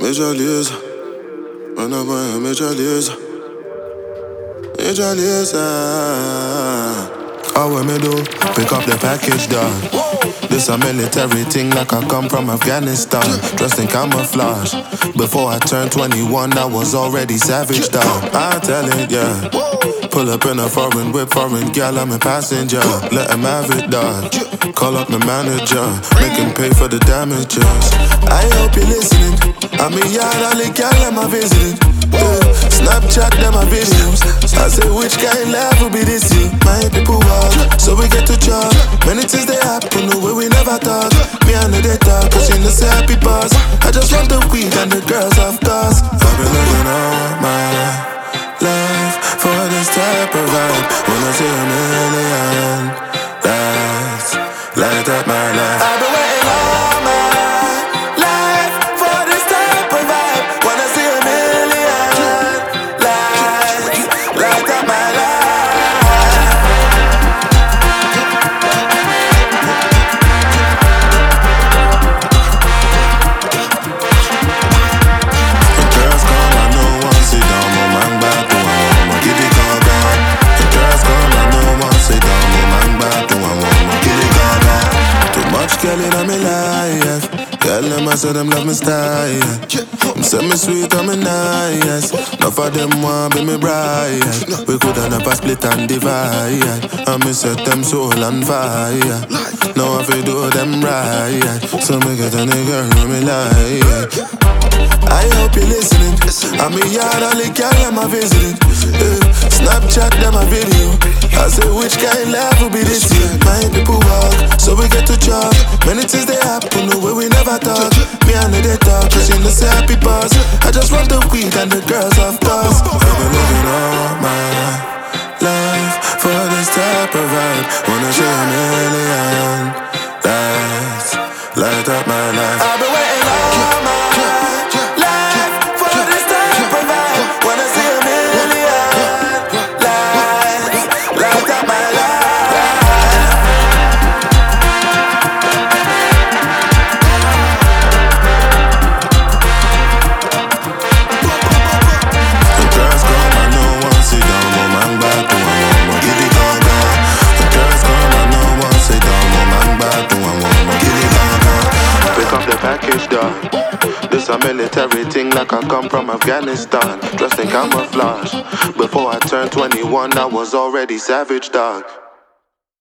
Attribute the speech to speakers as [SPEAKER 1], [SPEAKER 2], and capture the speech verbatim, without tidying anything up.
[SPEAKER 1] Major laser, when I buy a major laser, major laser. All what me do, pick up the package, dog. This a military thing like I come from Afghanistan. Dressed in camouflage. Before I turned twenty-one, I was already savage, dog. I tell it, yeah. Pull up in a foreign whip, foreign gal, I'm a passenger. Let him have it, dog. Call up my manager, make him pay for the damages. I hope you're listening. I'm in yard, all the gal, I'm a visiting. Yeah. Snapchat, them my videos. I say, which kind of life will be this year? My people walk, so we get to chop. Many things they happen, the way we never talk. Me and they talk, cause you know say happy boss. I just want the weed and the girls, of course. I've been looking all my life for this type of vibe. When I see a million lights light up my life. I've been waiting all my life for this type of vibe. When I see a million lights light up my life. The girls come, I know one sit down, my man back to one woman, get it gone gone. The girls come, I know one sit down, my man back to one woman, get it gone gone. Too much girl in my life. Girl, them I say them love me style. Them say me sweet and me nice. Enough of them want be me bride. We coulda never split and divide. And me set them soul on fire. Now I feel do them right. So me get any girl who me like. I hope you're listening. I'm in yard, all the gal, I'm a visiting. Yeah. Snapchat, them a video. I say, which kind of life will be this year? My people walk, so we get to chop. Many things they happen, the way we never talk. Me and they talk, cause you know say happy boss. I just want the weed and the girls, of course. I've been living all my life for this type of vibe. Wanna see a million lights light up my life. I've been waiting all my life for this type of vibe. Wanna see a million lights light up my life. The girls come, I know one sit down, my man back to one woman, get it gone gone. The girls come, I know one sit down, my man back to one woman, get it gone gone. Pick up the package, dog. This a military thing like I come from Afghanistan. Dressed in camouflage. Before I turned twenty-one, I was already savage, dog.